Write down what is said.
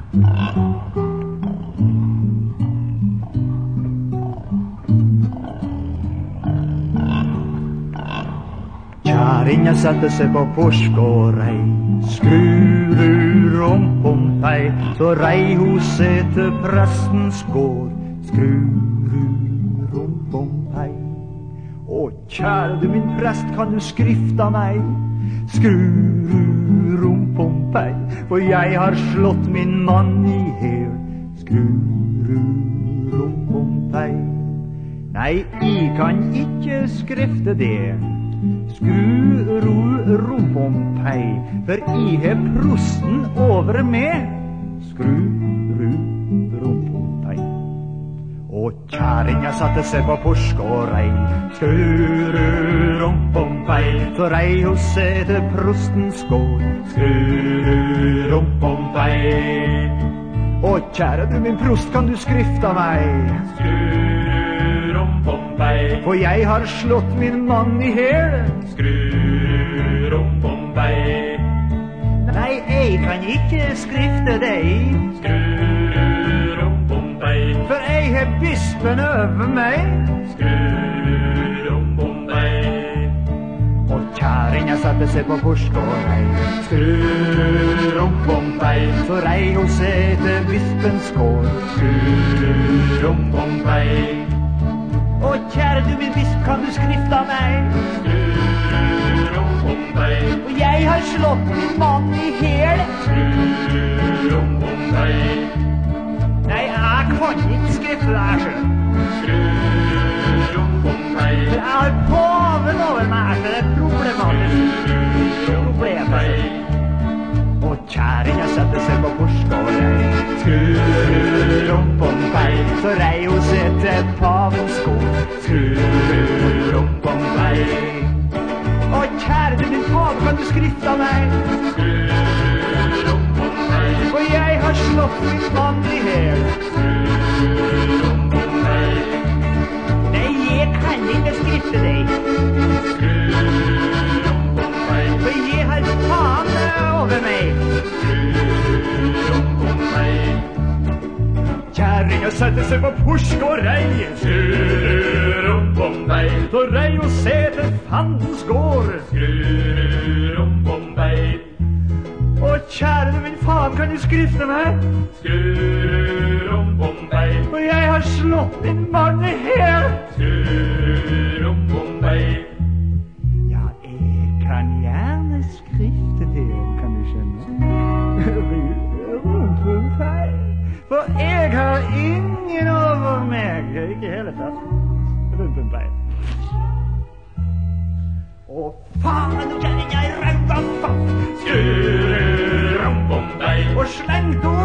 Kjæringa satte seg på påsk og rei, skru-ru-rom-pom-pei, så rei ho seg til prestens gård, skru-ru-rom-pom-pei. Å, kjære du min prest, kan du skrifta meg, skru-ru-rom-pom-pei, for jeg har slått min mann i hel, skru-ru-rom-pom-pei. Nei, jeg kan ikke skrifte det, skru-ru-rom-pom-pei, for jeg har prosten over meg, skru-ru-rom-pom-pei. Og kjæringa satte seg på påsk og rei, skru-ru-rom-pom-pei, så rei hos seg til prostens gård, skru-ru-rom-pom-pei. Å, kjære du min prost, kan du skrifta meg, skru-ru-rom-pom-pei, for jeg har slått min mann i hel, skru-ru-rom-pom-pei. Nei, jeg kan ikke skrifte deg, skru-ru-rom-pom-pei, for jeg har bispen over meg, skru-ru-rom-pom-pei. Og kjæringa satte seg på påsk og rei, skru-ru-rom-pom-pei, så rei hos seg til bispens gård, skru-ru-rom-pom-pei. Å, kjære du min bisp, kan du skrifta meg, skru-ru-rom-pom-pei, for jeg har slått min mann i hel, skru-ru-rom-pom-pei. Nei, jeg kan ikke skrifte deg selv, skru-ru-rom-pom-pei, for jeg har paven over meg, så det er problematisk, skru-ru-rom-pei. Og kjæringa satte seg på påsk og rei, skru-ru-rom-pom-pei, så rei ho seg til pavens gård, skru-ru-rom-pom-pei. Å, kjære du min pave, kan du skrifta meg, skru-ru-rom-pom-pei, for jeg har slått min mann i hel, skru-ru-rom-pom-pei. Nei, jeg kan ikke skrifte deg, skru-ru-rom-pom'pei, for jeg har faen over meg, skru-ru-rom-pom'pei. Kjæringa satte seg på påsk og rei, skru-ru-rom-pom'pei, så rei og se til fandens gård, skru-ru-rom-pom'pei. Å, kjære du min faen, kan du skrifte meg, skru-ru-rom-pom'pei, for jeg har slått din mann i hel, skru-ru-rom-pom'pei. Ja, jeg kan gjerne skrifte det, kan du skjønne, skru-ru-rom-pom'pei, for jeg har ingen over meg, ikke hele tatt, rom-pom'pei. Å, faen, du kjenner jeg røyga faen, skru-ru-rom-pom'pei, og slengt